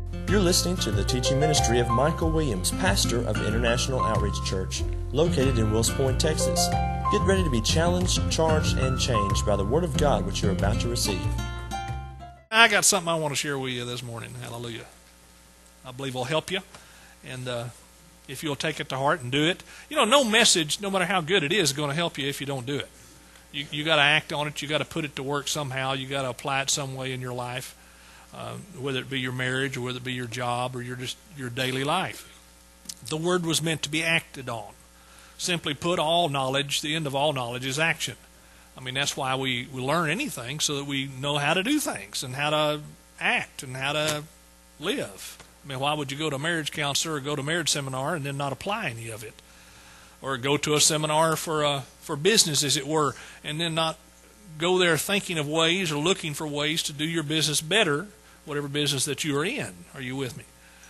You're listening to the teaching ministry of Michael Williams, pastor of International Outreach Church, located in Wills Point, Texas. Get ready to be challenged, charged, and changed by the Word of God which you're about to receive. I got something I want to share with you this morning. Hallelujah. I believe will help you. And if you'll take it to heart and do it. You know, no message, no matter how good it is going to help you if you don't do it. You got to act on it. You got to put it to work somehow. You got to apply it some way in your life, whether it be your marriage or whether it be your job or your daily life. The Word was meant to be acted on. Simply put, all knowledge, the end of all knowledge is action. I mean, that's why we learn anything, so that we know how to do things and how to act and how to live. I mean, why would you go to a marriage counselor or go to a marriage seminar and then not apply any of it? Or go to a seminar for business, as it were, and then not go there thinking of ways or looking for ways to do your business better, whatever business that you are in. Are you with me?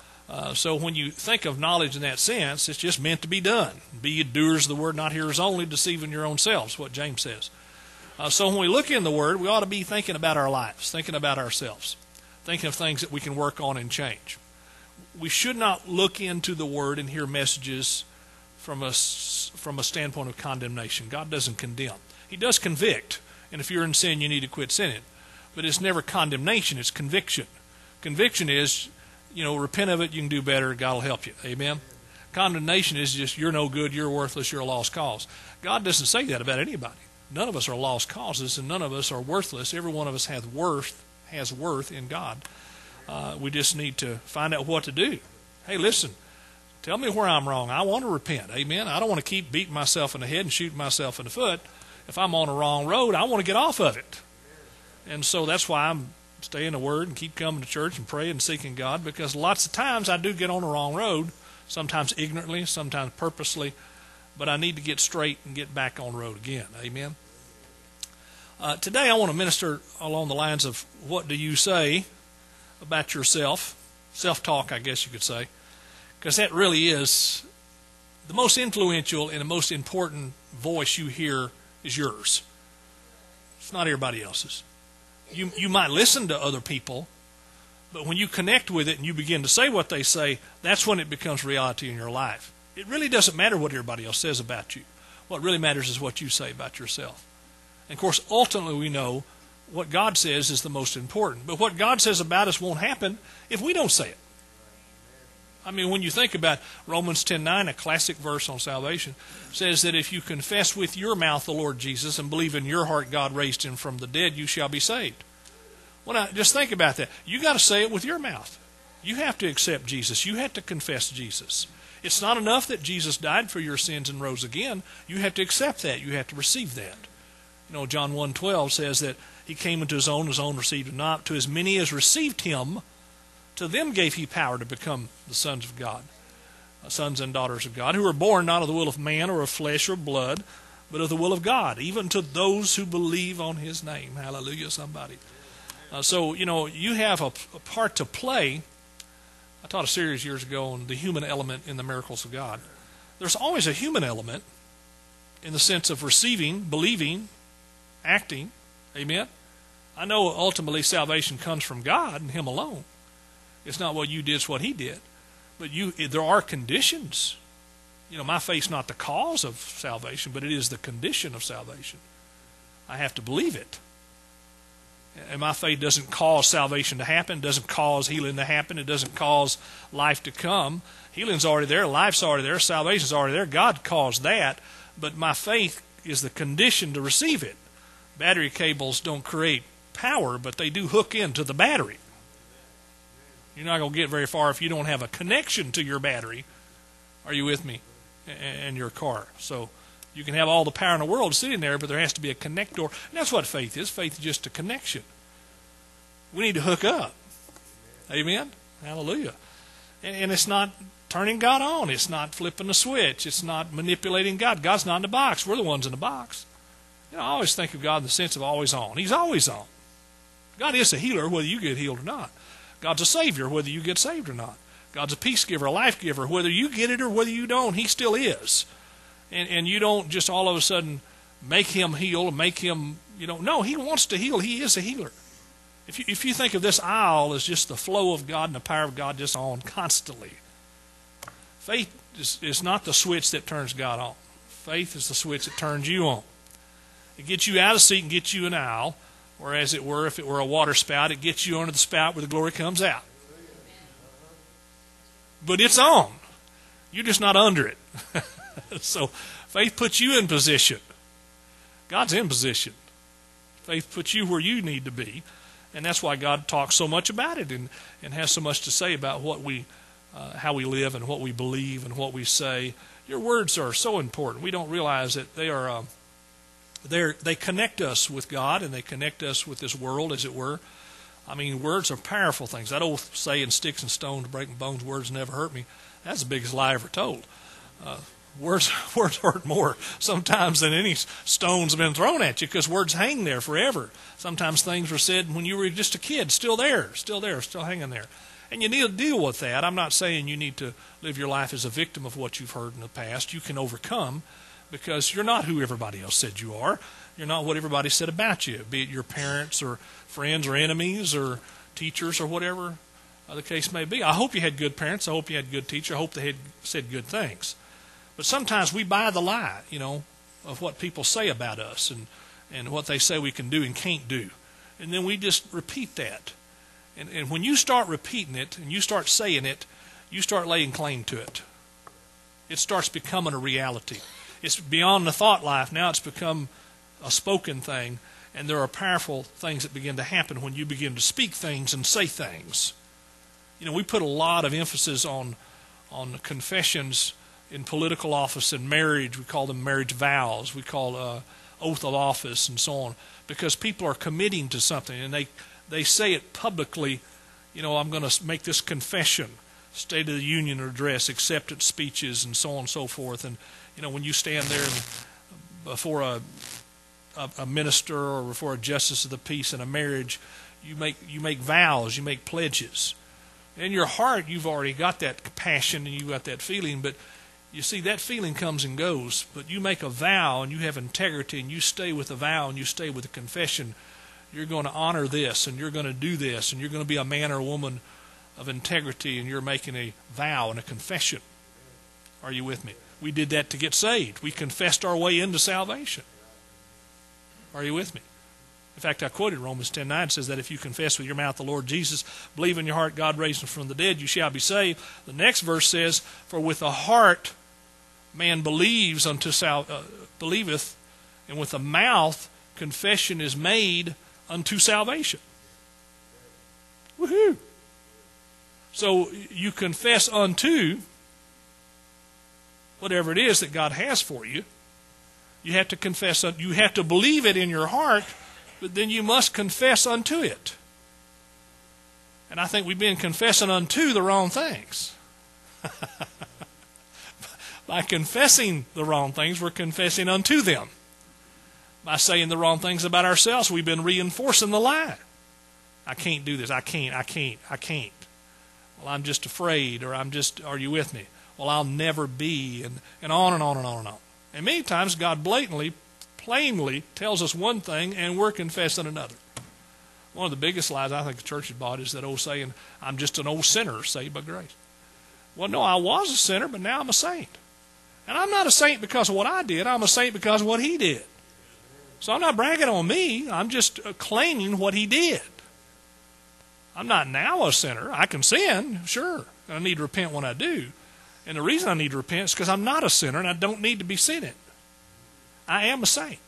So when you think of knowledge in that sense, it's just meant to be done. Be ye doers of the word, not hearers only, deceiving your own selves, what James says. So when we look in the Word, we ought to be thinking about our lives, thinking about ourselves, thinking of things that we can work on and change. We should not look into the Word and hear messages from a standpoint of condemnation. God doesn't condemn. He does convict, and if you're in sin, you need to quit sinning. But it's never condemnation, it's conviction. Conviction is, repent of it, you can do better, God will help you. Amen? Condemnation is just, you're no good, you're worthless, you're a lost cause. God doesn't say that about anybody. None of us are lost causes, and none of us are worthless. Every one of us has worth in God. We just need to find out what to do. Hey, listen, tell me where I'm wrong. I want to repent. Amen? I don't want to keep beating myself in the head and shooting myself in the foot. If I'm on a wrong road, I want to get off of it. And so that's why I'm staying in the Word and keep coming to church and praying and seeking God, because lots of times I do get on the wrong road, sometimes ignorantly, sometimes purposely, but I need to get straight and get back on the road again. Amen? Today I want to minister along the lines of what do you say about yourself, self-talk, I guess you could say, because that really is the most influential and the most important voice you hear is yours. It's not everybody else's. You might listen to other people, but when you connect with it and you begin to say what they say, that's when it becomes reality in your life. It really doesn't matter what everybody else says about you. What really matters is what you say about yourself. And of course, ultimately we know what God says is the most important. But what God says about us won't happen if we don't say it. I mean, when you think about Romans 10:9, a classic verse on salvation, says that if you confess with your mouth the Lord Jesus and believe in your heart God raised him from the dead, you shall be saved. Well, now, just think about that. You got to say it with your mouth. You have to accept Jesus. You have to confess Jesus. It's not enough that Jesus died for your sins and rose again. You have to accept that. You have to receive that. John 1:12 says that he came into his own received him not. To as many as received him, to them gave he power to become the sons of God, sons and daughters of God, who were born not of the will of man or of flesh or blood, but of the will of God, even to those who believe on his name. Hallelujah, somebody. So, you have a part to play. I taught a series years ago on the human element in the miracles of God. There's always a human element in the sense of receiving, believing, acting. Amen? I know ultimately salvation comes from God and him alone. It's not what you did, it's what he did. But there are conditions. My faith's not the cause of salvation, but it is the condition of salvation. I have to believe it. And my faith doesn't cause salvation to happen, doesn't cause healing to happen, it doesn't cause life to come. Healing's already there, life's already there, salvation's already there. God caused that, but my faith is the condition to receive it. Battery cables don't create power, but they do hook into the battery. You're not going to get very far if you don't have a connection to your battery. Are you with me? And your car. So you can have all the power in the world sitting there, but there has to be a connector. And that's what faith is. Faith is just a connection. We need to hook up. Amen? Hallelujah. And it's not turning God on. It's not flipping the switch. It's not manipulating God. God's not in the box. We're the ones in the box. I always think of God in the sense of always on. He's always on. God is a healer whether you get healed or not. God's a savior whether you get saved or not. God's a peace giver, a life giver. Whether you get it or whether you don't, he still is. And you don't just all of a sudden make him heal, make him, no, he wants to heal. He is a healer. If you think of this aisle as just the flow of God and the power of God just on constantly, faith is not the switch that turns God on. Faith is the switch that turns you on. It gets you out of the seat and gets you an aisle, or as it were, if it were a water spout, it gets you under the spout where the glory comes out. But it's on. You're just not under it. So faith puts you in position. God's in position. Faith puts you where you need to be. And that's why God talks so much about it and has so much to say about what how we live and what we believe and what we say. Your words are so important. We don't realize that they connect us with God and they connect us with this world, as it were. I mean, words are powerful things. That old saying, sticks and stones break my bones, words never hurt me, that's the biggest lie ever told. Words hurt more sometimes than any stone's been thrown at you, because words hang there forever. Sometimes things were said when you were just a kid, still hanging there. And you need to deal with that. I'm not saying you need to live your life as a victim of what you've heard in the past. You can overcome, because you're not who everybody else said you are. You're not what everybody said about you, be it your parents or friends or enemies or teachers or whatever the case may be. I hope you had good parents. I hope you had good teachers. I hope they had said good things. But sometimes we buy the lie, of what people say about us and what they say we can do and can't do. And then we just repeat that. And when you start repeating it and you start saying it, you start laying claim to it. It starts becoming a reality. It's beyond the thought life. Now it's become a spoken thing. And there are powerful things that begin to happen when you begin to speak things and say things. We put a lot of emphasis on confessions in political office and marriage. We call them marriage vows. We call oath of office and so on, because people are committing to something and they say it publicly. I'm going to make this confession, State of the Union address, acceptance speeches, and so on and so forth. And when you stand there before a minister or before a justice of the peace in a marriage, you make vows, you make pledges. In your heart, you've already got that passion and you got that feeling, but you see, that feeling comes and goes. But you make a vow and you have integrity and you stay with the vow and you stay with the confession. You're going to honor this and you're going to do this and you're going to be a man or a woman of integrity, and you're making a vow and a confession. Are you with me? We did that to get saved. We confessed our way into salvation. Are you with me? In fact, I quoted Romans 10:9, says that if you confess with your mouth the Lord Jesus, believe in your heart God raised him from the dead, you shall be saved. The next verse says, for with the heart man believeth, and with the mouth confession is made unto salvation. Woohoo! So you confess unto whatever it is that God has for you. You have to confess, you have to believe it in your heart, but then you must confess unto it. And I think we've been confessing unto the wrong things. By confessing the wrong things, we're confessing unto them. By saying the wrong things about ourselves, we've been reinforcing the lie. I can't do this. I can't. Well, I'm just afraid, or are you with me? Well, I'll never be, and on and on and on and on. And many times God plainly tells us one thing, and we're confessing another. One of the biggest lies I think the church has bought is that old saying, I'm just an old sinner saved by grace. Well, no, I was a sinner, but now I'm a saint. And I'm not a saint because of what I did. I'm a saint because of what he did. So I'm not bragging on me. I'm just claiming what he did. I'm not now a sinner. I can sin, sure. I need to repent when I do. And the reason I need to repent is because I'm not a sinner and I don't need to be sinning. I am a saint.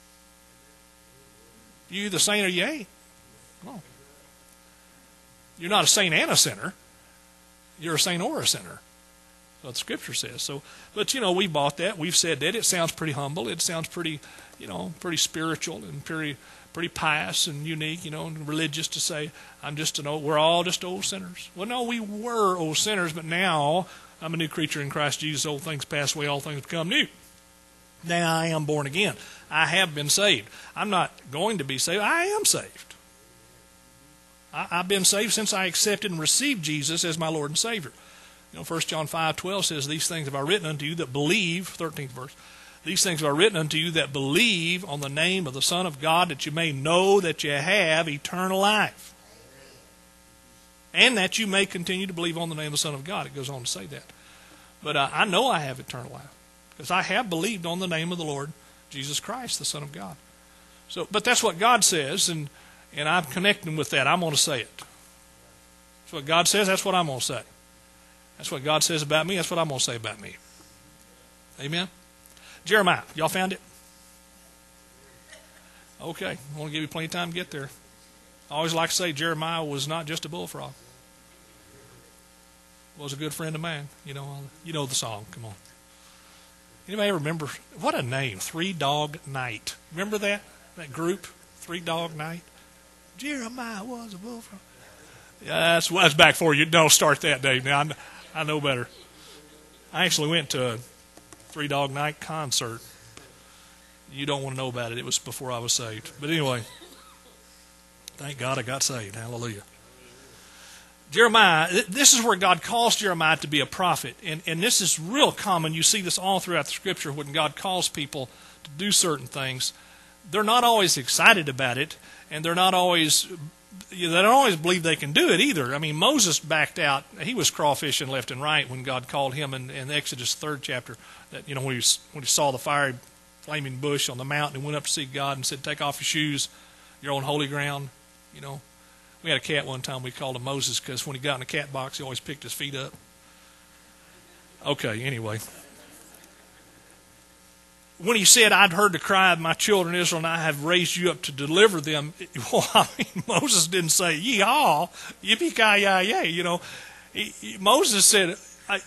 You either saint or you ain't. Come on. You're not a saint and a sinner. You're a saint or a sinner. That's what the Scripture says. So, but we bought that. We've said that. It sounds pretty humble. It sounds pretty, pretty spiritual and pretty pious and unique, and religious to say, we're all just old sinners. Well, no, we were old sinners, but now I'm a new creature in Christ Jesus. Old things pass away, all things become new. Now I am born again. I have been saved. I'm not going to be saved. I am saved. I've been saved since I accepted and received Jesus as my Lord and Savior. 1 John 5:12 says, these things have I written unto you that believe, 13th verse, These things are written unto you that believe on the name of the Son of God, that you may know that you have eternal life. And that you may continue to believe on the name of the Son of God. It goes on to say that. But I know I have eternal life, because I have believed on the name of the Lord Jesus Christ, the Son of God. So, but that's what God says, and I'm connecting with that. I'm going to say it. That's what God says, that's what I'm going to say. That's what God says about me, that's what I'm going to say about me. Amen? Jeremiah, y'all found it? Okay, I want to give you plenty of time to get there. I always like to say Jeremiah was not just a bullfrog. Was a good friend of mine. You know the song. Come on. Anybody remember? What a name, Three Dog Night. Remember that group, Three Dog Night? Jeremiah was a bullfrog. Yeah, that's back for you. Don't start that, Dave. Now I know better. I actually went to a Three Dog Night concert. You don't want to know about it. It was before I was saved. But anyway, thank God I got saved. Hallelujah. Jeremiah, this is where God calls Jeremiah to be a prophet. And this is real common. You see this all throughout the Scripture when God calls people to do certain things. They're not always excited about it, and they don't always believe they can do it either. I mean, Moses backed out. He was crawfishing left and right when God called him in Exodus 3rd chapter. That when he saw the fiery flaming bush on the mountain and went up to see God and said, "Take off your shoes. You're on holy ground." We had a cat one time. We called him Moses because when he got in the cat box, he always picked his feet up. Okay, anyway. When he said, "I'd heard the cry of my children Israel, and I have raised you up to deliver them," Moses didn't say, "Yeehaw, yippee-ki-yay-yay." Moses said,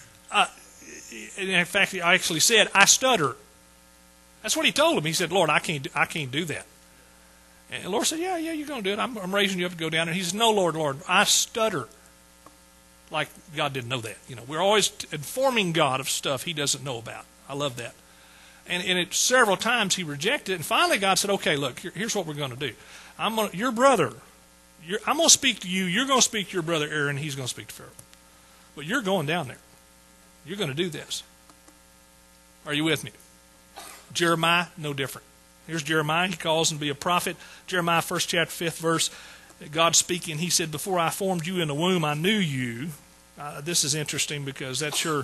in fact, he actually said, "I stutter." That's what he told him. He said, "Lord, I can't do that." And the Lord said, yeah, you're going to do it. I'm raising you up to go down. And he said, "No, Lord, I stutter." Like God didn't know that. We're always informing God of stuff he doesn't know about. I love that. And several times he rejected it. And finally God said, "Okay, look, here's what we're going to do. Your brother, I'm going to speak to you. You're going to speak to your brother Aaron. He's going to speak to Pharaoh. But you're going down there. You're going to do this." Are you with me? Jeremiah, no different. Here's Jeremiah. He calls him to be a prophet. Jeremiah 1st chapter 5th verse. God speaking, he said, "Before I formed you in the womb, I knew you." This is interesting because that sure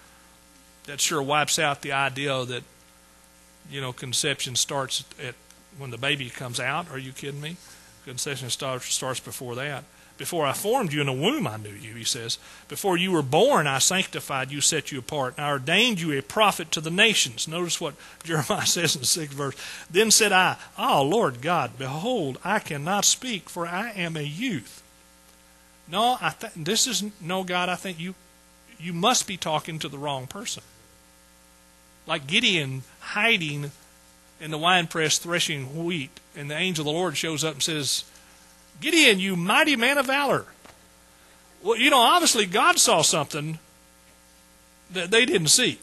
wipes out the idea that conception starts at when the baby comes out. Are you kidding me? Conception starts before that. "Before I formed you in the womb, I knew you," he says. "Before you were born, I sanctified you, set you apart. And I ordained you a prophet to the nations." Notice what Jeremiah says in the 6th verse. "Then said I, Lord God, behold, I cannot speak, for I am a youth." No, God, I think you must be talking to the wrong person. Like Gideon hiding in the winepress threshing wheat, and the angel of the Lord shows up and says, "Gideon, you mighty man of valor." Well, obviously God saw something that they didn't see.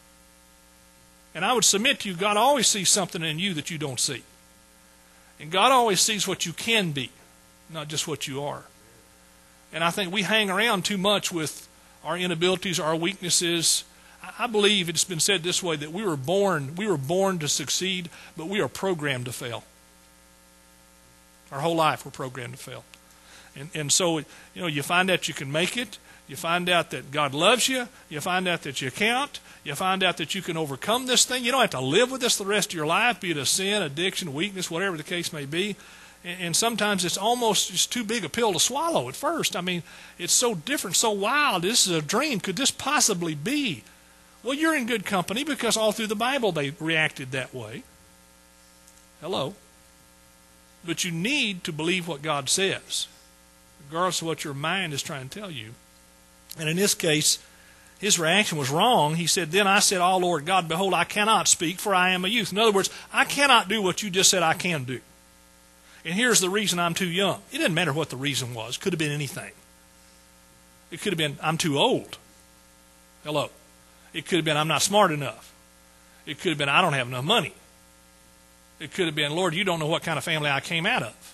And I would submit to you, God always sees something in you that you don't see. And God always sees what you can be, not just what you are. And I think we hang around too much with our inabilities, our weaknesses. I believe it's been said this way, that we were born to succeed, but we are programmed to fail. Our whole life we're programmed to fail. And so, you find out you can make it. You find out that God loves you. You find out that you count. You find out that you can overcome this thing. You don't have to live with this the rest of your life, be it a sin, addiction, weakness, whatever the case may be. And sometimes it's almost just too big a pill to swallow at first. I mean, it's so different, so wild. This is a dream. Could this possibly be? Well, you're in good company because all through the Bible they reacted that way. Hello. But you need to believe what God says, regardless of what your mind is trying to tell you. And in this case, his reaction was wrong. He said, "Then I said, Lord God, behold, I cannot speak, for I am a youth." In other words, I cannot do what you just said I can do. And here's the reason: I'm too young. It didn't matter what the reason was. It could have been anything. It could have been, I'm too old. Hello. It could have been, I'm not smart enough. It could have been, I don't have enough money. It could have been, Lord, you don't know what kind of family I came out of.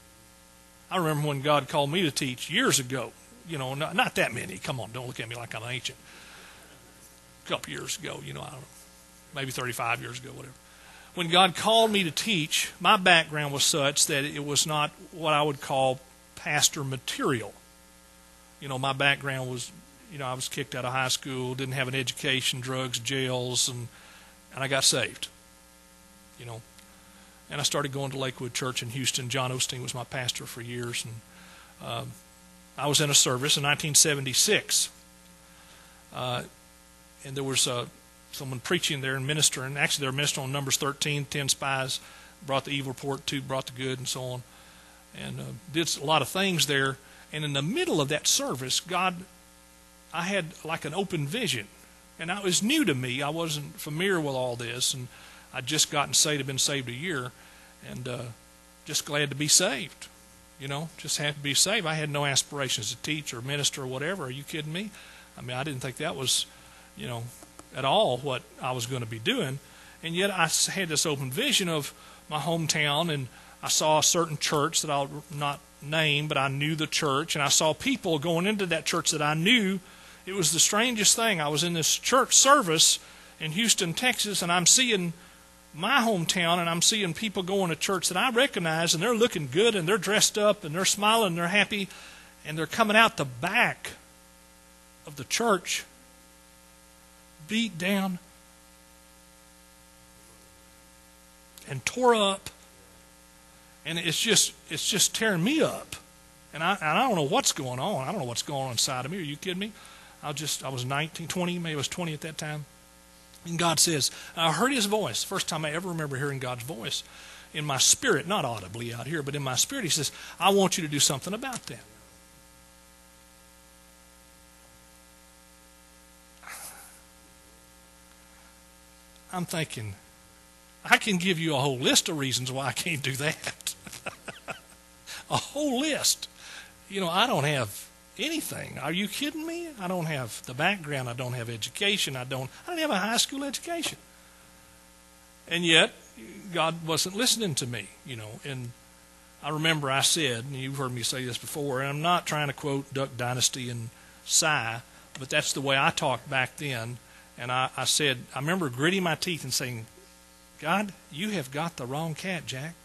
I remember when God called me to teach years ago. Not that many. Come on, don't look at me like I'm ancient. A couple years ago, I don't know. maybe 35 years ago, whatever. When God called me to teach, my background was such that it was not what I would call pastor material. My background was, I was kicked out of high school, didn't have an education, drugs, jails, and I got saved. And I started going to Lakewood Church in Houston. John Osteen was my pastor for years, and I was in a service in 1976, and there was someone preaching there and ministering. Actually, they were ministering on Numbers 13, 10 spies, brought the evil report, 2 brought the good, and so on. And did a lot of things there. And in the middle of that service, I had like an open vision. And it was new to me. I wasn't familiar with all this. And I'd just gotten saved, had been saved a year. And just glad to be saved. Just had to be saved. I had no aspirations to teach or minister or whatever. Are you kidding me? I mean, I didn't think that was, at all what I was going to be doing. And yet I had this open vision of my hometown, and I saw a certain church that I'll not name, but I knew the church, and I saw people going into that church that I knew. It was the strangest thing. I was in this church service in Houston, Texas, and I'm seeing my hometown, and I'm seeing people going to church that I recognize, and they're looking good, and they're dressed up, and they're smiling, and they're happy, and they're coming out the back of the church beat down and tore up, and it's just tearing me up, and I don't know what's going on. I don't know what's going on inside of me. Are you kidding me? I was 19, 20, maybe I was 20 at that time. And God says, I heard His voice. First time I ever remember hearing God's voice in my spirit, not audibly out here, but in my spirit. He says, I want you to do something about that. I'm thinking, I can give you a whole list of reasons why I can't do that. A whole list. I don't have anything. Are you kidding me? I don't have the background. I don't have education. I don't have a high school education. And yet, God wasn't listening to me, And I remember I said, and you've heard me say this before, and I'm not trying to quote Duck Dynasty and sigh, but that's the way I talked back then. And I said, I remember gritting my teeth and saying, God, you have got the wrong cat, Jack.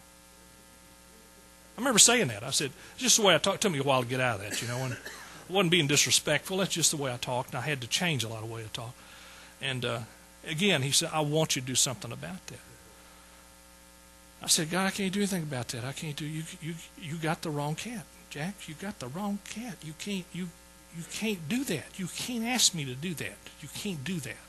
I remember saying that. I said, just the way I talked. It took me a while to get out of that, and I wasn't being disrespectful. That's just the way I talked, and I had to change a lot of the way I talked. And again, He said, I want you to do something about that. I said, God, I can't do anything about that. I can't do. You got the wrong cat, Jack. You got the wrong cat. You can't do that. You can't ask me to do that. You can't do that.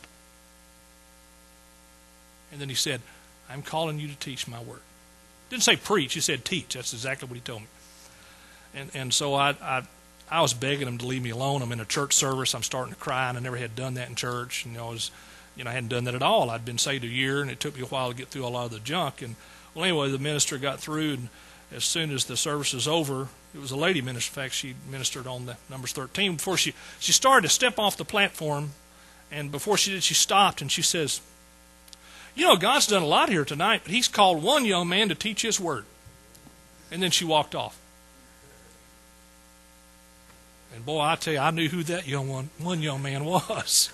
And then He said, I'm calling you to teach my word. Didn't say preach. He said teach. That's exactly what He told me. And so I was begging Him to leave me alone. I'm in a church service. I'm starting to cry, and I never had done that in church. And I hadn't done that at all. I'd been saved a year, and it took me a while to get through a lot of the junk. And well, anyway, the minister got through, and as soon as the service was over, it was a lady minister. In fact, she ministered on the Numbers 13. Before she started to step off the platform, and before she did, she stopped, and she says, God's done a lot here tonight, but He's called one young man to teach His word. And then she walked off. And boy, I tell you, I knew who that one young man was.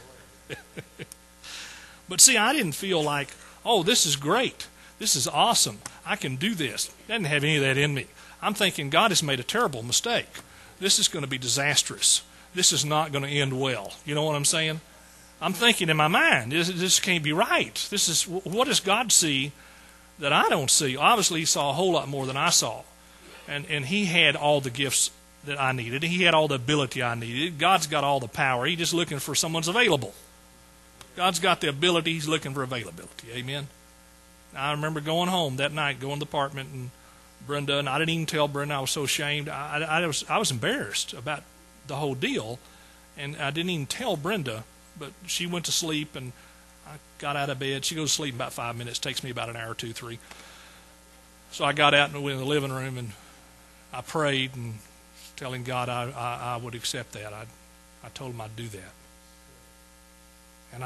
But see, I didn't feel like, oh, this is great. This is awesome. I can do this. I didn't have any of that in me. I'm thinking God has made a terrible mistake. This is going to be disastrous. This is not going to end well. You know what I'm saying? I'm thinking in my mind, this can't be right. What does God see that I don't see? Obviously, He saw a whole lot more than I saw. And He had all the gifts that I needed. He had all the ability I needed. God's got all the power. He's just looking for someone's available. God's got the ability. He's looking for availability. Amen? I remember going home that night, going to the apartment, and Brenda, and I didn't even tell Brenda. I was so ashamed. I was embarrassed about the whole deal, and I didn't even tell Brenda. But she went to sleep, and I got out of bed. She goes to sleep in about 5 minutes. It takes me about an hour, 2, 3. So I got out and went in the living room, and I prayed and telling God I would accept that. I told Him I'd do that. And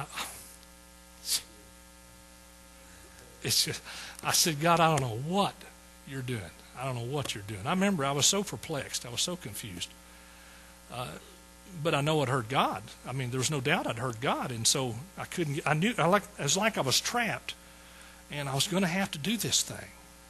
I said, God, I don't know what You're doing. I don't know what You're doing. I remember I was so perplexed. I was so confused. but I know I'd heard God. I mean, there was no doubt I'd heard God, and so I couldn't. It was like I was trapped, and I was going to have to do this thing.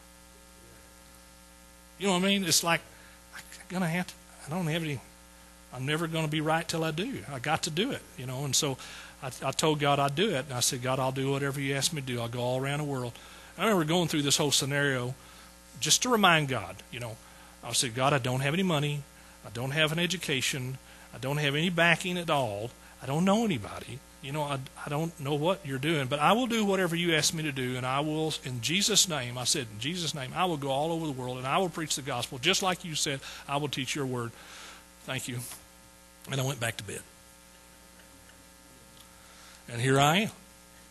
You know what I mean? It's like I'm going to have to. I don't have any. I'm never going to be right till I do. I got to do it, you know. And so I told God I'd do it, and I said, God, I'll do whatever you ask me to do. I'll go all around the world. I remember going through this whole scenario just to remind God, you know. I said, God, I don't have any money. I don't have an education. I don't have any backing at all. I don't know anybody. You know, I don't know what you're doing, but I will do whatever you ask me to do, and I will, in Jesus' name, I said, in Jesus' name, I will go all over the world, and I will preach the gospel. Just like you said, I will teach your word. Thank you. And I went back to bed. And here I am.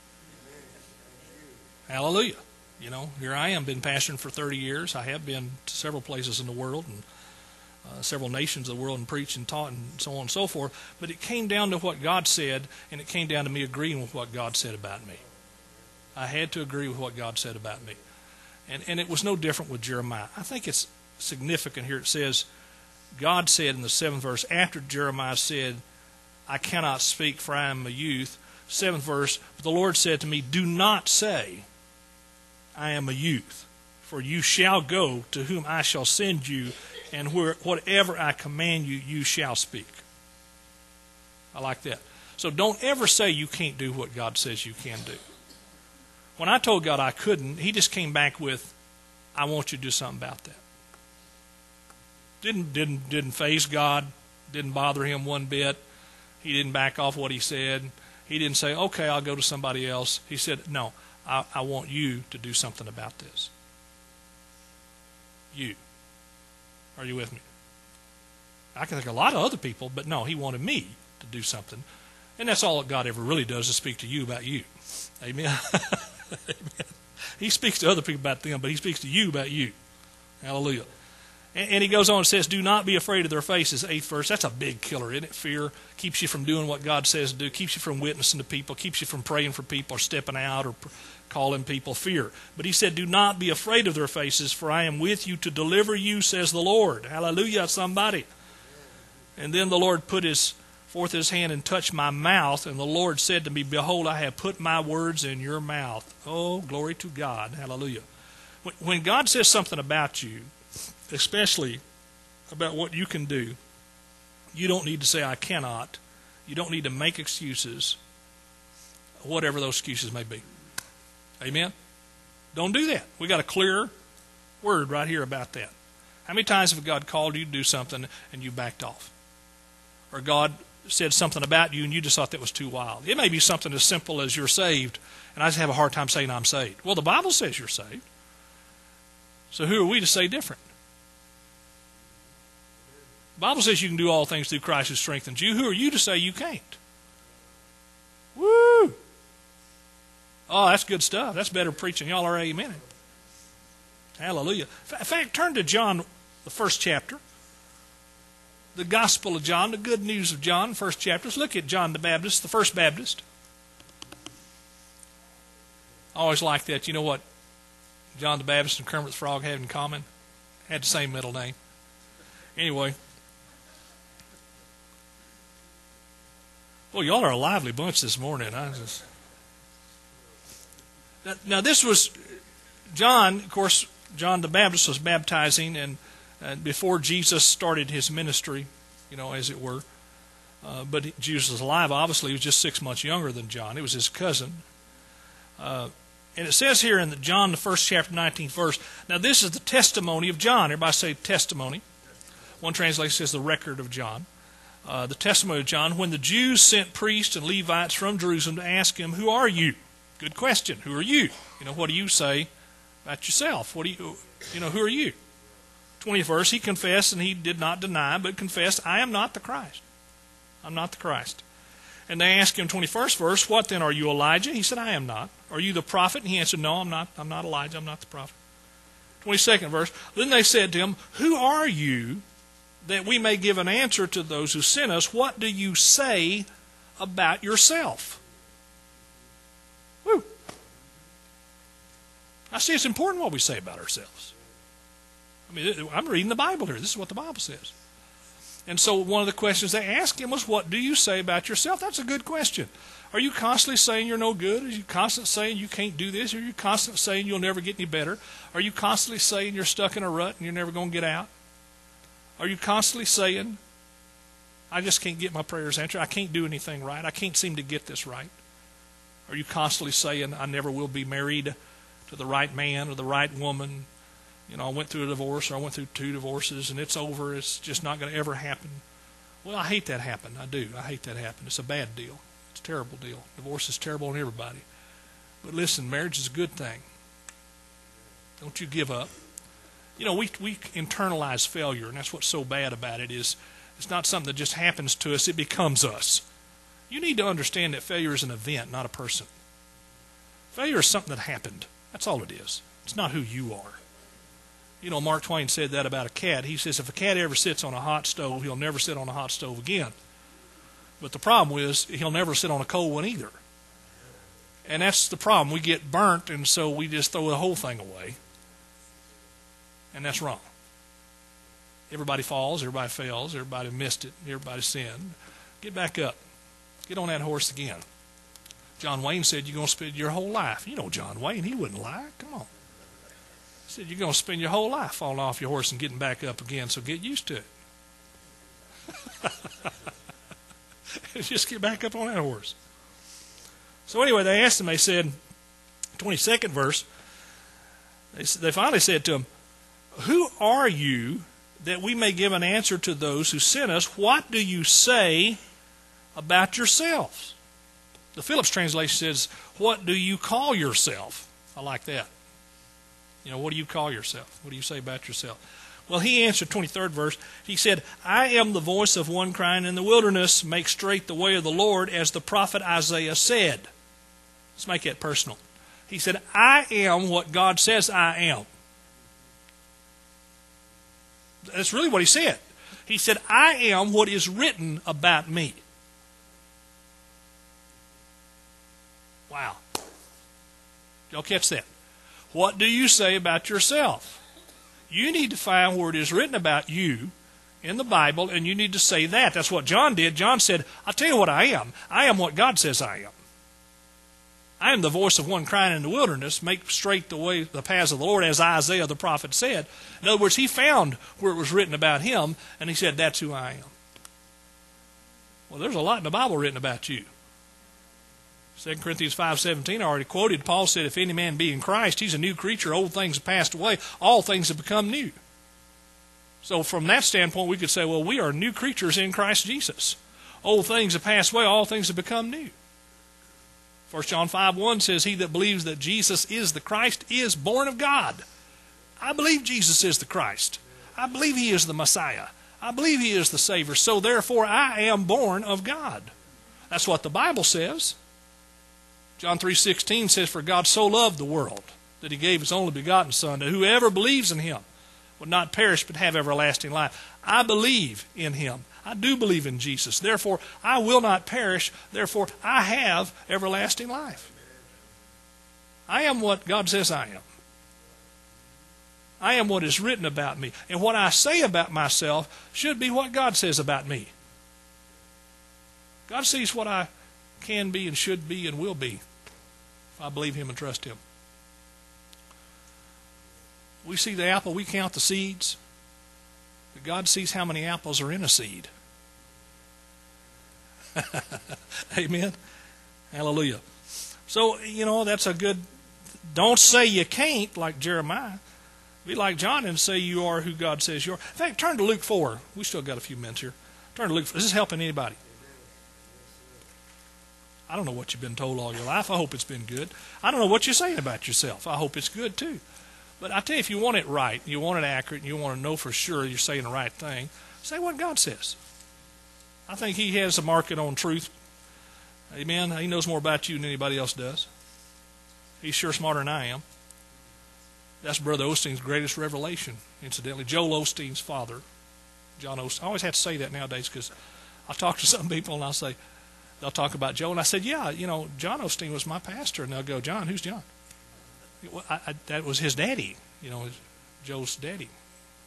Hallelujah. You know, here I am, been pastoring for 30 years. I have been to several places in the world and several nations of the world and preached and taught and so on and so forth. But it came down to what God said, and it came down to me agreeing with what God said about me. I had to agree with what God said about me. And it was no different with Jeremiah. I think it's significant here. It says, God said in the 7th verse, after Jeremiah said, I cannot speak for I am a youth, 7th verse, but the Lord said to me, do not say, I am a youth, for you shall go to whom I shall send you, and whatever I command you, you shall speak. I like that. So don't ever say you can't do what God says you can do. When I told God I couldn't, He just came back with, I want you to do something about that. Didn't faze God, didn't bother Him one bit. He didn't back off what He said. He didn't say, okay, I'll go to somebody else. He said, no, I want you to do something about this. You. Are you with me? I can think of a lot of other people, but no, He wanted me to do something. And that's all that God ever really does, is speak to you about you. Amen? Amen. He speaks to other people about them, but He speaks to you about you. Hallelujah. And He goes on and says, do not be afraid of their faces, 8th verse. That's a big killer, isn't it? Fear keeps you from doing what God says to do, keeps you from witnessing to people, keeps you from praying for people or stepping out or calling people. Fear. But He said, do not be afraid of their faces, for I am with you to deliver you, says the Lord. Hallelujah, somebody. And then the Lord put forth His hand and touched my mouth, and the Lord said to me, behold, I have put my words in your mouth. Oh, glory to God. Hallelujah. When God says something about you, especially about what you can do, you don't need to say, I cannot. You don't need to make excuses, whatever those excuses may be. Amen? Don't do that. We got a clear word right here about that. How many times have God called you to do something and you backed off? Or God said something about you and you just thought that was too wild? It may be something as simple as you're saved, and I just have a hard time saying I'm saved. Well, the Bible says you're saved. So who are we to say different? The Bible says you can do all things through Christ who strengthens you. Who are you to say you can't? Woo! Oh, that's good stuff. That's better preaching. Y'all are amen. Hallelujah. In fact, turn to John, the 1st chapter. The Gospel of John, the good news of John, 1st chapter. Let's look at John the Baptist, the first Baptist. I always like that. You know what John the Baptist and Kermit the Frog had in common? Had the same middle name. Anyway. Well, y'all are a lively bunch this morning. Now, this was John, of course, John the Baptist was baptizing, and before Jesus started his ministry, you know, as it were. But Jesus was alive, obviously. He was just 6 months younger than John. It was his cousin. And it says here in John, the 1st chapter, 19th verse, now this is the testimony of John. Everybody say testimony. One translation says the record of John. The testimony of John, when the Jews sent priests and Levites from Jerusalem to ask him, who are you? Good question. Who are you? You know, what do you say about yourself? What do you know, who are you? 20th verse, he confessed, and he did not deny, but confessed, I am not the Christ. I'm not the Christ. And they asked him, 21st verse, what then, are you Elijah? He said, I am not. Are you the prophet? And he answered, no, I'm not Elijah. I'm not the prophet. 22nd verse, then they said to him, who are you, that we may give an answer to those who sent us? What do you say about yourself? Woo. I see it's important what we say about ourselves. I mean, I'm reading the Bible here. This is what the Bible says. And so one of the questions they asked him was, what do you say about yourself? That's a good question. Are you constantly saying you're no good? Are you constantly saying you can't do this? Are you constantly saying you'll never get any better? Are you constantly saying you're stuck in a rut and you're never going to get out? Are you constantly saying, I just can't get my prayers answered. I can't do anything right. I can't seem to get this right. Are you constantly saying, I never will be married to the right man or the right woman? You know, I went through a divorce, or I went through 2 divorces, and it's over. It's just not going to ever happen. Well, I hate that happen. I do. I hate that happen. It's a bad deal. It's a terrible deal. Divorce is terrible on everybody. But listen, marriage is a good thing. Don't you give up. You know, we internalize failure, and that's what's so bad about it is it's not something that just happens to us. It becomes us. You need to understand that failure is an event, not a person. Failure is something that happened. That's all it is. It's not who you are. You know, Mark Twain said that about a cat. He says if a cat ever sits on a hot stove, he'll never sit on a hot stove again. But the problem is he'll never sit on a cold one either. And that's the problem. We get burnt, and so we just throw the whole thing away. And that's wrong. Everybody falls, everybody fails, everybody missed it, everybody sinned. Get back up. Get on that horse again. John Wayne said you're going to spend your whole life. You know John Wayne, he wouldn't lie. Come on. He said you're going to spend your whole life falling off your horse and getting back up again, so get used to it. Just get back up on that horse. So anyway, they asked him, they said, 22nd verse, they finally said to him, who are you that we may give an answer to those who sent us? What do you say about yourselves? The Phillips translation says, what do you call yourself? I like that. You know, what do you call yourself? What do you say about yourself? Well, he answered, 23rd verse, he said, I am the voice of one crying in the wilderness, make straight the way of the Lord, as the prophet Isaiah said. Let's make that personal. He said, I am what God says I am. That's really what he said. He said, I am what is written about me. Wow. Y'all catch that? What do you say about yourself? You need to find where it is written about you in the Bible, and you need to say that. That's what John did. John said, I'll tell you what I am. I am what God says I am. I am the voice of one crying in the wilderness, make straight the way, the paths of the Lord, as Isaiah the prophet said. In other words, he found where it was written about him, and he said, that's who I am. Well, there's a lot in the Bible written about you. 2 Corinthians 5:17, I already quoted. Paul said, if any man be in Christ, he's a new creature. Old things have passed away. All things have become new. So from that standpoint, we could say, well, we are new creatures in Christ Jesus. Old things have passed away. All things have become new. 1 John 5:1 says, he that believes that Jesus is the Christ is born of God. I believe Jesus is the Christ. I believe he is the Messiah. I believe he is the Savior. So therefore, I am born of God. That's what the Bible says. John 3:16 says, for God so loved the world that he gave his only begotten Son, that whoever believes in him would not perish but have everlasting life. I believe in him. I do believe in Jesus. Therefore, I will not perish. Therefore, I have everlasting life. I am what God says I am. I am what is written about me. And what I say about myself should be what God says about me. God sees what I can be and should be and will be if I believe him and trust him. We see the apple, we count the seeds. But God sees how many apples are in a seed. Amen. Hallelujah. So, you know, that's a good, don't say you can't like Jeremiah. Be like John and say you are who God says you are. In fact, turn to Luke 4. We still got a few minutes here. Turn to Luke 4. Is this helping anybody? I don't know what you've been told all your life. I hope it's been good. I don't know what you're saying about yourself. I hope it's good too. But I tell you, if you want it right, you want it accurate, and you want to know for sure you're saying the right thing, say what God says. I think he has a market on truth. Amen. He knows more about you than anybody else does. He's sure smarter than I am. That's Brother Osteen's greatest revelation, incidentally. Joel Osteen's father, John Osteen. I always have to say that nowadays because I talk to some people and I'll say, they'll talk about Joel. And I said, yeah, you know, John Osteen was my pastor. And they'll go, John, who's John? That was his daddy, you know, Joe's daddy.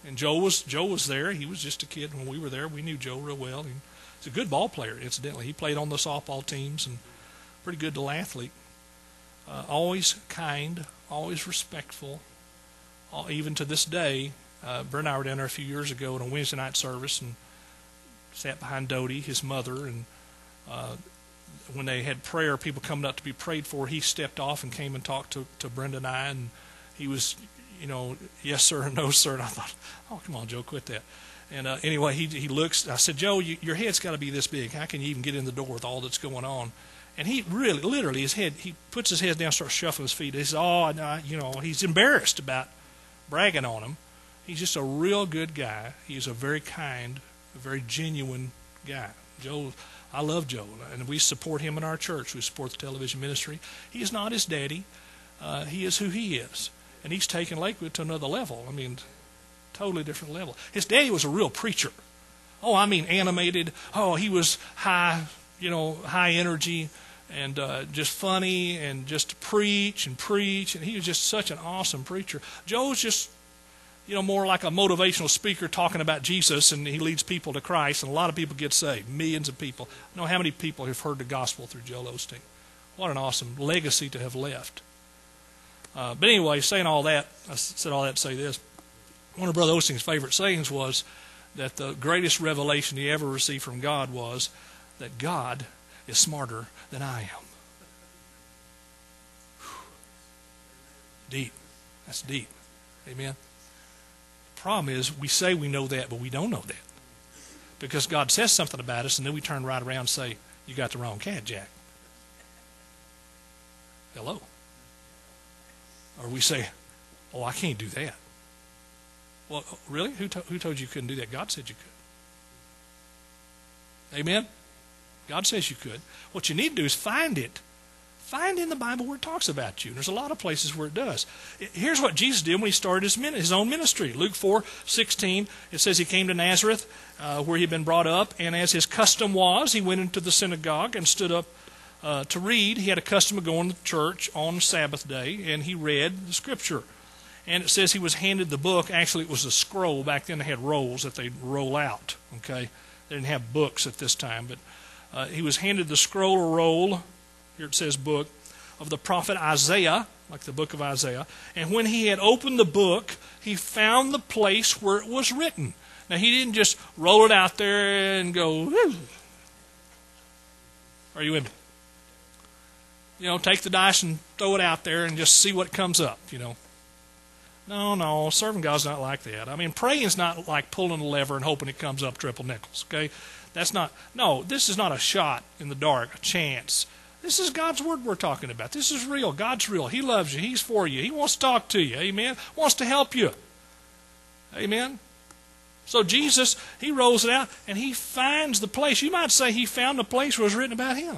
And Joe was there. He was just a kid when we were there. We knew Joe real well. He's a good ball player, incidentally. He played on the softball teams and pretty good little athlete. Always kind, always respectful. Even to this day, Brent and I were down there a few years ago in a Wednesday night service and sat behind Dodie, his mother, and when they had prayer, people coming up to be prayed for, he stepped off and came and talked to Brenda and I, and he was, yes, sir, and no, sir. And I thought, oh, come on, Joe, quit that. And anyway, he looks. I said, Joe, your head's got to be this big. How can you even get in the door with all that's going on? And he really, literally, he puts his head down, starts shuffling his feet. He says, oh, no, he's embarrassed about bragging on him. He's just a real good guy. He's a very kind, a very genuine guy. Joe, I love Joe, and we support him in our church. We support the television ministry. He is not his daddy. He is who he is. And he's taken Lakewood to another level. I mean, totally different level. His daddy was a real preacher. Oh, I mean animated. Oh, he was high energy and just funny and just preach. And he was just such an awesome preacher. Joe's just, more like a motivational speaker talking about Jesus, and he leads people to Christ, and a lot of people get saved, millions of people. I know how many people have heard the gospel through Joel Osteen. What an awesome legacy to have left. But anyway, saying all that, I said all that to say this. One of Brother Osteen's favorite sayings was that the greatest revelation he ever received from God was that God is smarter than I am. Whew. Deep. That's deep. Amen. The problem is we say we know that, but we don't know that. Because God says something about us, and then we turn right around and say, you got the wrong cat, Jack. Hello. Or we say, oh, I can't do that. Well, really? Who told you couldn't do that? God said you could. Amen? God says you could. What you need to do is find it. Find in the Bible where it talks about you. There's a lot of places where it does. Here's what Jesus did when he started his own ministry. Luke 4:16, it says he came to Nazareth where he'd been brought up, and as his custom was, he went into the synagogue and stood up to read. He had a custom of going to church on Sabbath day, and he read the Scripture. And it says he was handed the book. Actually, it was a scroll. Back then they had rolls that they'd roll out. Okay, they didn't have books at this time, but he was handed the scroll or roll. Here it says book of the prophet Isaiah, like the book of Isaiah. And when he had opened the book, he found the place where it was written. Now, he didn't just roll it out there and go, whoo. Are you with me? Take the dice and throw it out there and just see what comes up, No, serving God's not like that. I mean, praying's not like pulling a lever and hoping it comes up triple nickels, okay? This is not a shot in the dark, a chance. This is God's Word we're talking about. This is real. God's real. He loves you. He's for you. He wants to talk to you. Amen? Wants to help you. Amen? So Jesus, he rolls it out, and he finds the place. You might say he found the place where it was written about him.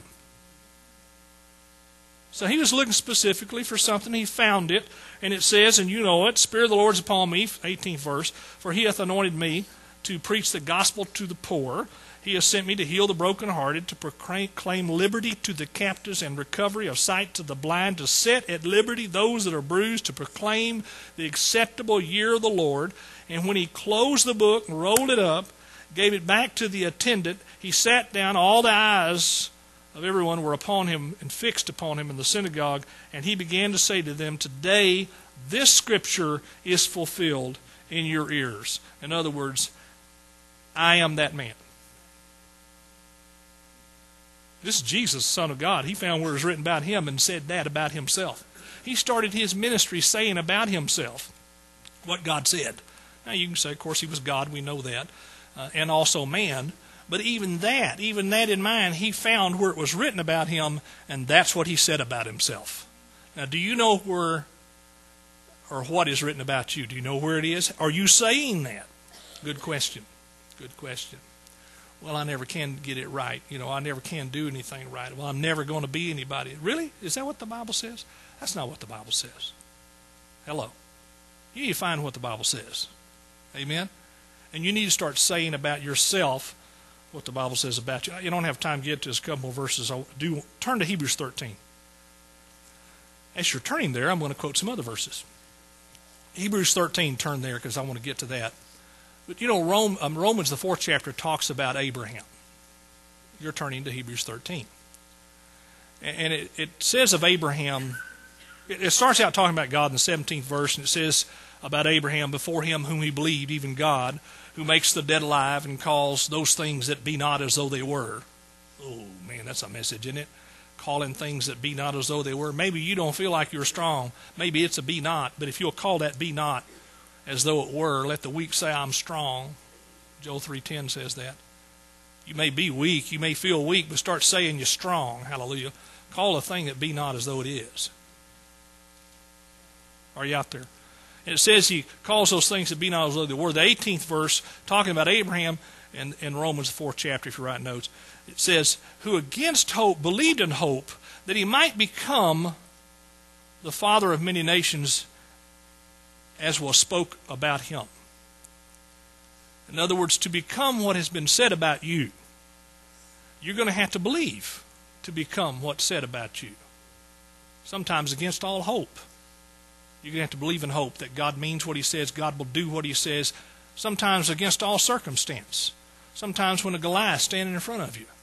So he was looking specifically for something. He found it, and it says, and you know it, Spirit of the Lord is upon me, 18th verse, for he hath anointed me to preach the gospel to the poor. He has sent me to heal the brokenhearted, to proclaim liberty to the captives and recovery of sight to the blind, to set at liberty those that are bruised, to proclaim the acceptable year of the Lord. And when he closed the book and rolled it up, gave it back to the attendant, he sat down. All the eyes of everyone were upon him and fixed upon him in the synagogue. And he began to say to them, today this scripture is fulfilled in your ears. In other words, I am that man. This is Jesus, Son of God. He found where it was written about him and said that about himself. He started his ministry saying about himself what God said. Now you can say, of course, he was God. We know that. And also man. But even that in mind, he found where it was written about him, and that's what he said about himself. Now, do you know where or what is written about you? Do you know where it is? Are you saying that? Good question. Good question. Well, I never can get it right. I never can do anything right. Well, I'm never going to be anybody. Really? Is that what the Bible says? That's not what the Bible says. Hello. You need to find what the Bible says. Amen? And you need to start saying about yourself what the Bible says about you. You don't have time to get to this couple of verses. Turn to Hebrews 13. As you're turning there, I'm going to quote some other verses. Hebrews 13, turn there because I want to get to that. But you know, Romans, the 4th chapter, talks about Abraham. You're turning to Hebrews 13. And it says of Abraham, it starts out talking about God in the 17th verse, and it says about Abraham, before him whom he believed, even God, who makes the dead alive and calls those things that be not as though they were. Oh, man, that's a message, isn't it? Calling things that be not as though they were. Maybe you don't feel like you're strong. Maybe it's a be not, but if you'll call that be not as though it were, let the weak say, I'm strong. Joel 3:10 says that. You may be weak, you may feel weak, but start saying you're strong. Hallelujah. Call a thing that be not as though it is. Are you out there? And it says he calls those things that be not as though they were. The 18th verse, talking about Abraham in Romans, the 4th chapter, if you write notes, it says, who against hope believed in hope that he might become the father of many nations, as was spoke about him. In other words, to become what has been said about you, you're going to have to believe to become what's said about you. Sometimes against all hope. You're going to have to believe in hope that God means what he says, God will do what he says, sometimes against all circumstance. Sometimes when a Goliath standing in front of you.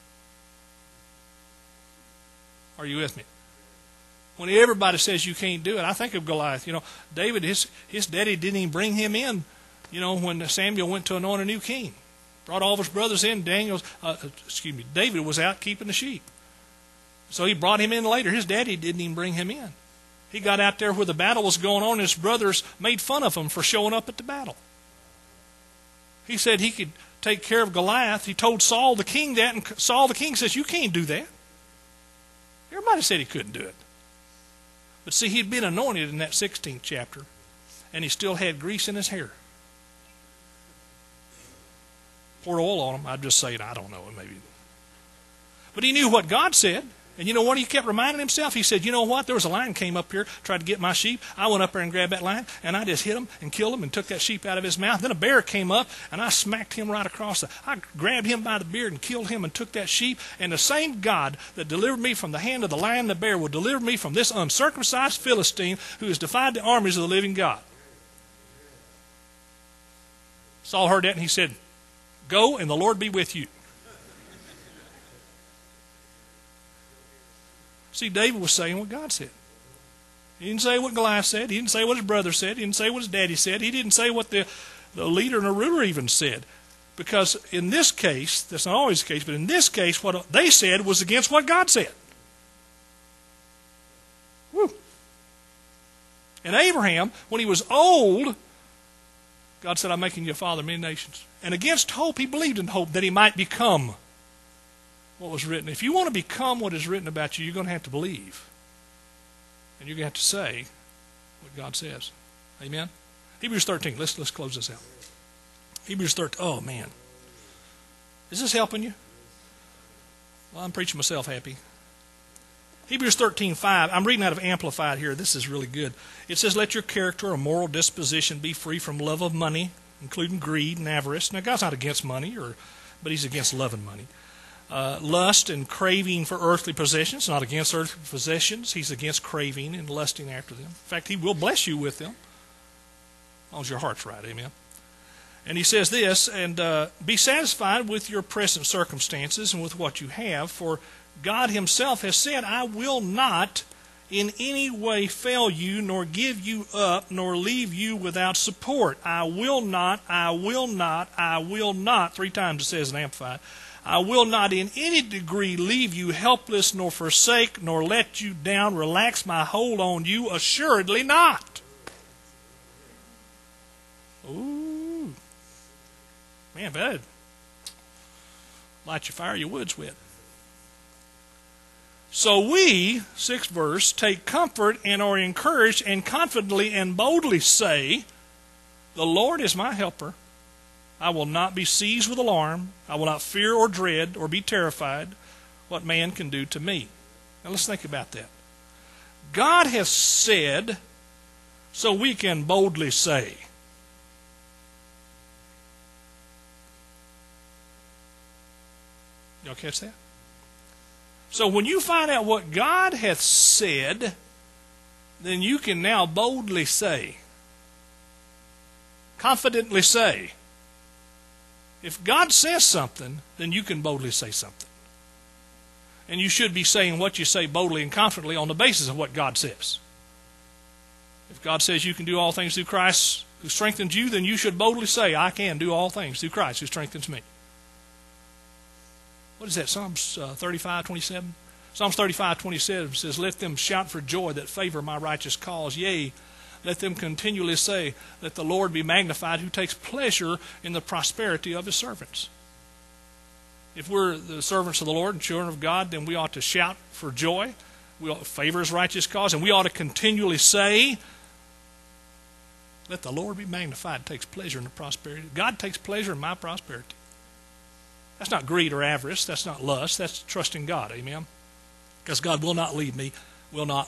Are you with me? When everybody says you can't do it, I think of Goliath. You know, David, his daddy didn't even bring him in, you know, when Samuel went to anoint a new king. Brought all of his brothers in. David was out keeping the sheep. So he brought him in later. His daddy didn't even bring him in. He got out there where the battle was going on, and his brothers made fun of him for showing up at the battle. He said he could take care of Goliath. He told Saul the king that, and Saul the king says, you can't do that. Everybody said he couldn't do it. But see, he'd been anointed in that 16th chapter, and he still had grease in his hair. Poured oil on him. I'd just say it. I don't know. Maybe. But he knew what God said. And you know what? He kept reminding himself. He said, you know what? There was a lion came up here, tried to get my sheep. I went up there and grabbed that lion, and I just hit him and killed him and took that sheep out of his mouth. Then a bear came up, and I smacked him right across I grabbed him by the beard and killed him and took that sheep. And the same God that delivered me from the hand of the lion and the bear will deliver me from this uncircumcised Philistine who has defied the armies of the living God. Saul heard that, and he said, go, and the Lord be with you. See, David was saying what God said. He didn't say what Goliath said. He didn't say what his brother said. He didn't say what his daddy said. He didn't say what the leader and the ruler even said. Because in this case, that's not always the case, but in this case, what they said was against what God said. Woo. And Abraham, when he was old, God said, I'm making you a father of many nations. And against hope, he believed in hope that he might become what was written. If you want to become what is written about you, you're going to have to believe. And you're going to have to say what God says. Amen? Hebrews 13. Let's close this out. Hebrews 13. Oh, man. Is this helping you? Well, I'm preaching myself happy. Hebrews 13:5. I'm reading out of Amplified here. This is really good. It says, let your character or moral disposition be free from love of money, including greed and avarice. Now, God's not against money, but he's against loving money. Lust and craving for earthly possessions. Not against earthly possessions. He's against craving and lusting after them. In fact, he will bless you with them. As long as your heart's right. Amen. And he says this, and be satisfied with your present circumstances and with what you have, for God himself has said, I will not in any way fail you, nor give you up, nor leave you without support. I will not, I will not, I will not. 3 times it says in Amplified. I will not in any degree leave you helpless, nor forsake, nor let you down, relax my hold on you, assuredly not. Ooh. Man, bad. Light your fire, your wood's wet. So we, 6th verse, take comfort and are encouraged and confidently and boldly say, the Lord is my helper. I will not be seized with alarm. I will not fear or dread or be terrified what man can do to me. Now let's think about that. God has said, so we can boldly say. Y'all catch that? So when you find out what God hath said, then you can now boldly say, confidently say, If God says something, then you can boldly say something. And you should be saying what you say boldly and confidently on the basis of what God says. If God says you can do all things through Christ who strengthens you, then you should boldly say, I can do all things through Christ who strengthens me. What is that, Psalms 35:27? Psalms 35:27 says, let them shout for joy that favor my righteous cause. Yea, let them continually say, let the Lord be magnified who takes pleasure in the prosperity of his servants. If we're the servants of the Lord and children of God, then we ought to shout for joy. We ought to favor his righteous cause. And we ought to continually say, let the Lord be magnified, takes pleasure in the prosperity. God takes pleasure in my prosperity. That's not greed or avarice. That's not lust. That's trusting God. Amen? Because God will not leave me. Will not.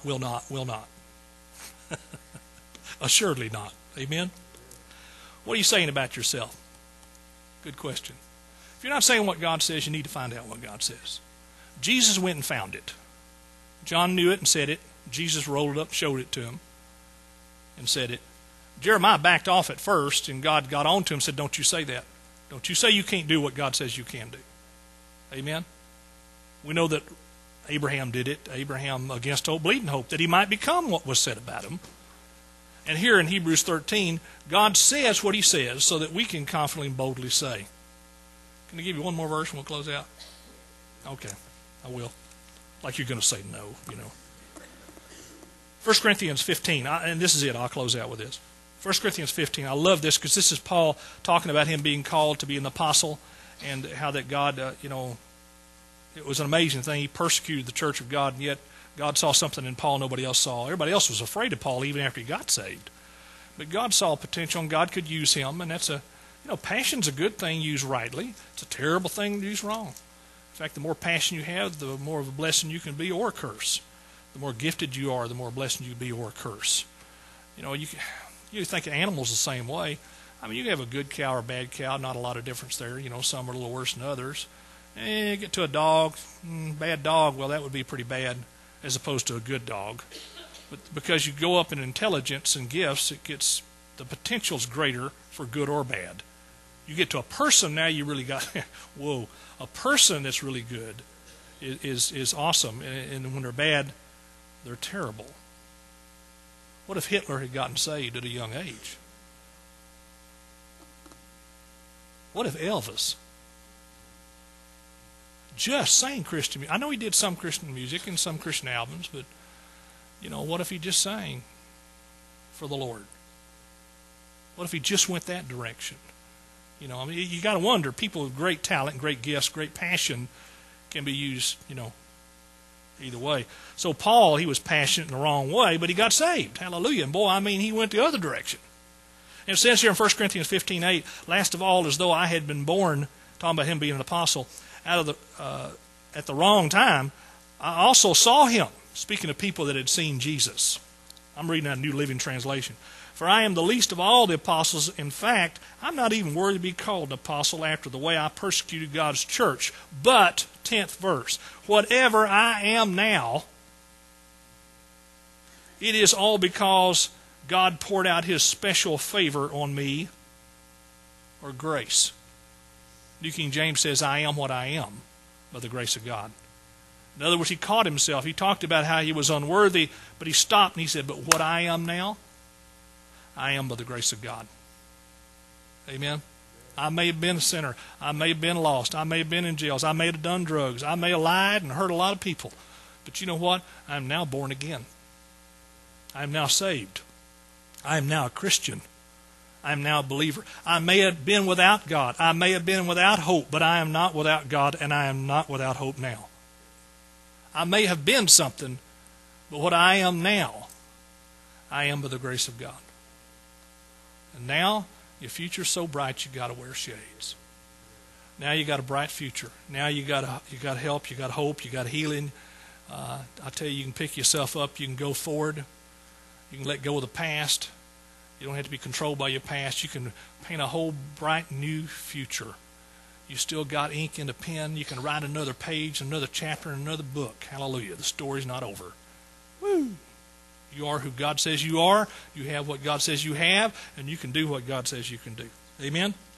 Assuredly not. Amen? What are you saying about yourself? Good question. If you're not saying what God says, you need to find out what God says. Jesus went and found it. John knew it and said it. Jesus rolled it up, showed it to him, and said it. Jeremiah backed off at first, and God got on to him and said, don't you say that. Don't you say you can't do what God says you can do. Amen? We know that Abraham did it. Abraham, against hope, believed in hope, that he might become what was said about him. And here in Hebrews 13, God says what he says so that we can confidently and boldly say. Can I give you one more verse and we'll close out? Okay, I will. Like you're going to say no, you know. 1 Corinthians 15, and this is it. I'll close out with this. 1 Corinthians 15, I love this because this is Paul talking about him being called to be an apostle and how that God, it was an amazing thing. He persecuted the church of God, and yet God saw something in Paul nobody else saw. Everybody else was afraid of Paul even after he got saved. But God saw potential, and God could use him, and that's passion's a good thing used rightly. It's a terrible thing used wrong. In fact, the more passion you have, the more of a blessing you can be or a curse. The more gifted you are, the more blessing you can be or a curse. You think of animals the same way. I mean, you can have a good cow or a bad cow, not a lot of difference there. Some are a little worse than others. And get to a dog, bad dog, well, that would be pretty bad as opposed to a good dog. But because you go up in intelligence and gifts, the potential's greater for good or bad. You get to a person, now you really got, whoa, a person that's really good is awesome. And when they're bad, they're terrible. What if Hitler had gotten saved at a young age? What if Elvis just sang Christian music? I know he did some Christian music and some Christian albums, but, what if he just sang for the Lord? What if he just went that direction? You got to wonder, people with great talent, great gifts, great passion can be used, either way. So Paul, he was passionate in the wrong way, but he got saved. Hallelujah. And boy, he went the other direction. And it says here in 1 Corinthians 15:8, last of all, as though I had been born, talking about him being an apostle, at the wrong time, I also saw him, speaking of people that had seen Jesus. I'm reading out a New Living Translation. For I am the least of all the apostles. In fact, I'm not even worthy to be called an apostle after the way I persecuted God's church. But, 10th verse, whatever I am now, it is all because God poured out his special favor on me, or grace. New King James says, I am what I am by the grace of God. In other words, he caught himself. He talked about how he was unworthy, but he stopped and he said, but what I am now, I am by the grace of God. Amen? I may have been a sinner. I may have been lost. I may have been in jails. I may have done drugs. I may have lied and hurt a lot of people. But you know what? I am now born again. I am now saved. I am now a Christian. I am now a believer. I may have been without God. I may have been without hope, but I am not without God, and I am not without hope now. I may have been something, but what I am now, I am by the grace of God. And now, your future's so bright you got to wear shades. Now you got a bright future. Now you got help, you got hope, you got healing. I tell you can pick yourself up, you can go forward, you can let go of the past. You don't have to be controlled by your past. You can paint a whole bright new future. You still got ink and a pen. You can write another page, another chapter, another book. Hallelujah. The story's not over. Woo! You are who God says you are. You have what God says you have, and you can do what God says you can do. Amen?